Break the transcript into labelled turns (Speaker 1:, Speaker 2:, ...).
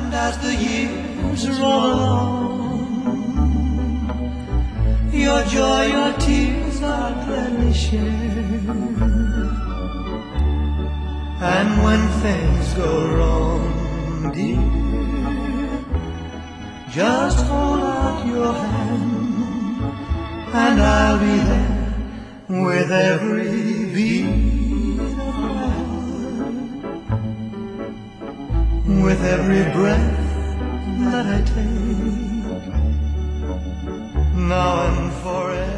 Speaker 1: And as the years roll along, your joy, your tears are gladly shared. And when things go wrong, dear, just hold out your hand, and I'll be there with every beat of my heart, with every breath that I take, now and forever.